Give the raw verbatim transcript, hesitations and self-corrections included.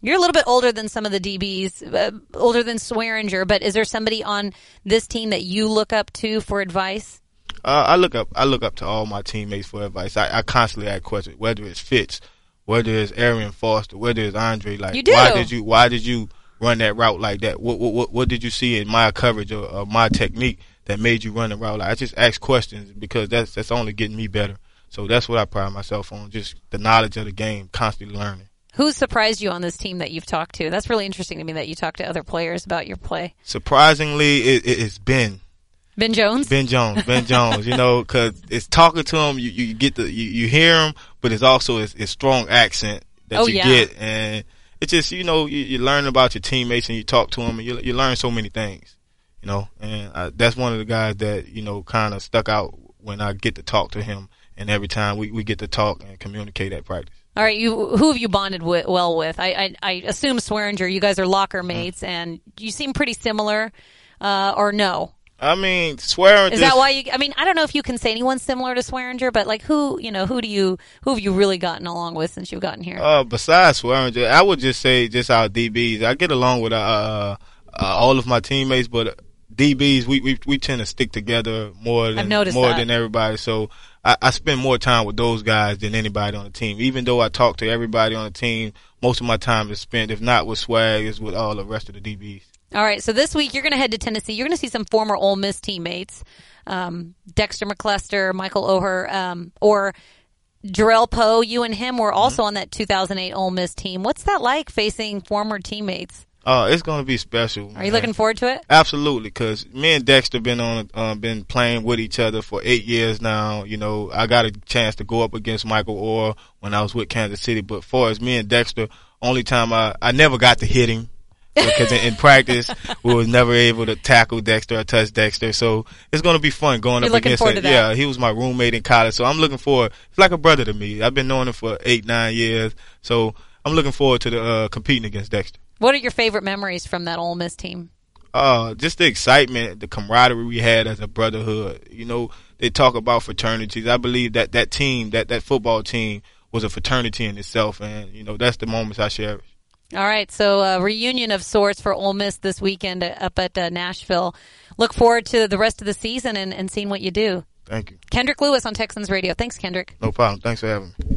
You're a little bit older than some of the D Bs, uh, older than Swearinger, but is there somebody on this team that you look up to for advice? Uh, I look up I look up to all my teammates for advice. I, I constantly ask questions, whether it's Fitz, whether it's Arian Foster, whether it's Andre. Like, you do. why did you why did you run that route like that? What what what did you see in my coverage or, or my technique that made you run the route? Like, I just ask questions because that's that's only getting me better. So that's what I pride myself on, just the knowledge of the game, constantly learning. Who surprised you on this team that you've talked to? That's really interesting to me that you talk to other players about your play. Surprisingly, it, it, it's Ben. Ben Jones? Ben Jones. Ben Jones, you know, because it's talking to him, you, you get the, you, you hear him, but it's also his, his strong accent that oh, you yeah. get. And it's just, you know, you, you learn about your teammates and you talk to them and you, you learn so many things, you know. And uh, that's one of the guys that, you know, kind of stuck out when I get to talk to him. And every time we, we get to talk and communicate at practice. All right, you who have you bonded with, well with? I, I I assume Swearinger. You guys are locker mates, mm. and you seem pretty similar, uh, or no? I mean, Swearinger. Is that why you? I mean, I don't know if you can say anyone similar to Swearinger, but like who, you know, who do you, who have you really gotten along with since you've gotten here? Uh, besides Swearinger, I would just say just our D Bs. I get along with uh, uh all of my teammates, but D Bs we we we tend to stick together more than more that. than everybody. So. I, I spend more time with those guys than anybody on the team. Even though I talk to everybody on the team, most of my time is spent, if not with Swag, is with all the rest of the D Bs. All right, so this week you're going to head to Tennessee. You're going to see some former Ole Miss teammates, um, Dexter McCluster, Michael Oher, um, or Jarrell Poe. You and him were also mm-hmm. on that two thousand eight Ole Miss team. What's that like, facing former teammates? Oh, it's going to be special. Are man. you looking forward to it? Absolutely, because me and Dexter been on, uh, been playing with each other for eight years now. You know, I got a chance to go up against Michael Orr when I was with Kansas City, but for as me and Dexter, only time I, I never got to hit him because in, in practice we was never able to tackle Dexter or touch Dexter. So it's going to be fun going You're up against him. Yeah, he was my roommate in college, so I'm looking forward. It's like a brother to me. I've been knowing him for eight, nine years, so I'm looking forward to the uh, competing against Dexter. What are your favorite memories from that Ole Miss team? Uh, just the excitement, the camaraderie we had as a brotherhood. You know, they talk about fraternities. I believe that that team, that, that football team was a fraternity in itself. And, you know, that's the moments I cherish. All right. So a reunion of sorts for Ole Miss this weekend up at uh, Nashville. Look forward to the rest of the season and, and seeing what you do. Thank you. Kendrick Lewis on Texans Radio. Thanks, Kendrick. No problem. Thanks for having me.